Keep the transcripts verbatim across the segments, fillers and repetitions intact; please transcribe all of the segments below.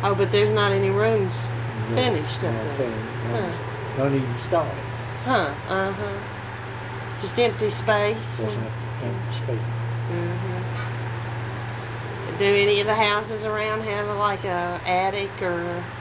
Oh, but there's not any rooms No, finished up no, there. finished. None, Huh. none even started. Huh. Uh huh. Just empty space. Just an empty space. Mm-hmm. Do any of the houses around have like a attic or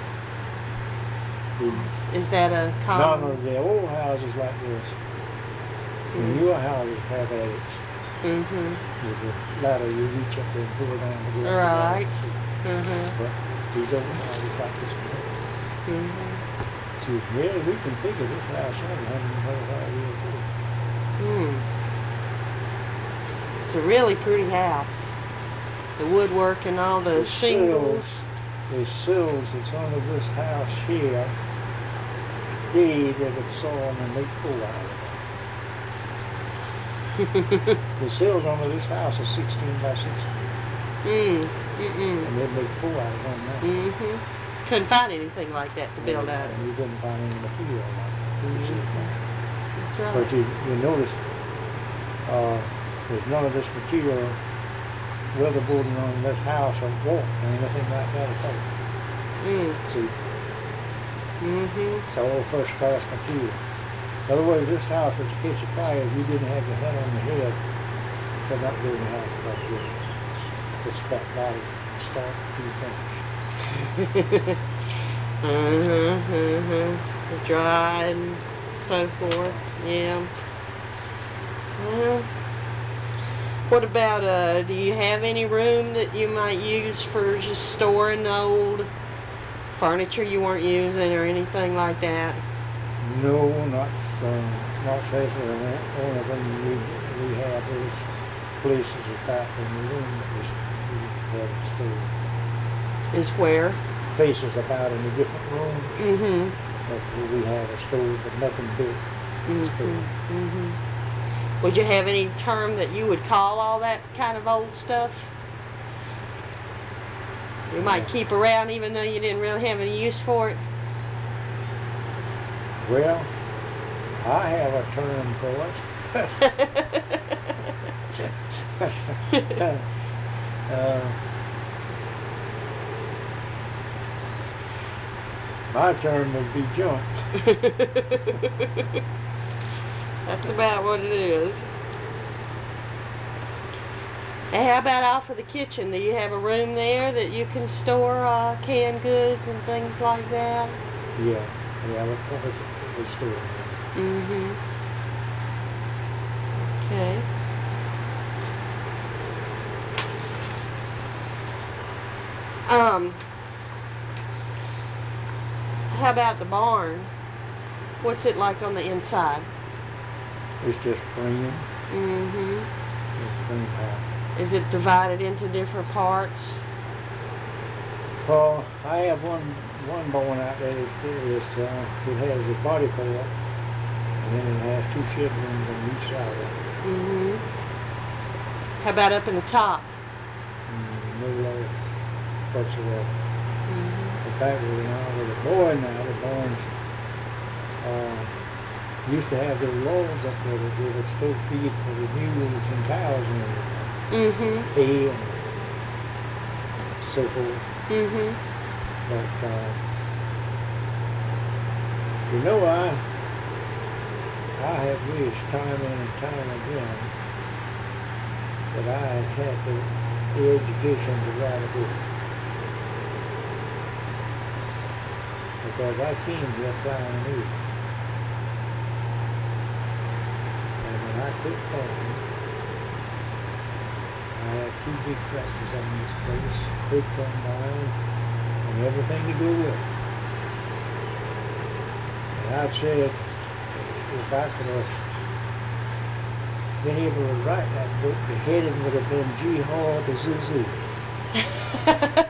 The, is that a none common? of the old houses like this. The Mm. newer houses have attics. Mm-hmm. With a ladder you reach up there and pull it down to go up Right. the ladder. Mm-hmm. But these old houses like this one. Mm-hmm. So, yeah, we can figure this house out one hundred twenty-five years old. Mm. It's a really pretty house. The woodwork and all the, The shingles. The sills that's under this house here, they that saw them and make four out of it. The sills under this house are sixteen by sixteen, Mm. Mm-mm. and they make four out of them now. Mm-hmm. Couldn't find anything like that to build out of. And you didn't find any material like that. You see it now. That's right. But you, you notice uh, there's none of this material weatherboarding on this house or wall or anything like that at all. Mm. See, Mm-hmm. it's all first class material. Otherwise, this house was to catch a fire if you didn't have your head on the head. You could not build a house like this. This fat body, start to finish. Mm-hmm. Mm-hmm. Dry and so forth. Yeah. Well, what about, uh, do you have any room that you might use for just storing old furniture you weren't using or anything like that? No, not from, not especially. The only thing we, we have is places about in the room that was, we had it stored. Is where? Places about in the different rooms Mm-hmm. that we had it stored, but nothing big. Mm-hmm. Stored. Mm-hmm. Would you have any term that you would call all that kind of old stuff? You might Yeah. keep around even though you didn't really have any use for it? Well, I have a term for it. uh, my term would be junk. That's about what it is. And how about off of the kitchen? Do you have a room there that you can store uh, canned goods and things like that? Yeah, yeah, we probably we store it. Mm-hmm. Okay. Um, how about the barn? What's it like on the inside? It's just frame. Mm-hmm. It's frame house. Is it divided into different parts? Well, I have one one barn out there that's it's, uh, it has a body part, and then it has two shed rooms on each side of it. Mm-hmm. How about up in the top? Mm, no lower whatsoever. Mm-hmm. In fact, when I was a boy now, the barns uh, used to have their walls up there that they would still feed for the mules and cows and everything. Mm-hmm. Hay and so forth. Mm-hmm. But, uh, you know, I, I have wished time and time again that I had had the, the education to write a book. Because I came here flying new. And when I quit farming, I had two big tractors on this place, big combine, and everything to go with it. And I said, if I could have been able to write that book, the heading would have been G Hall to Zuzu.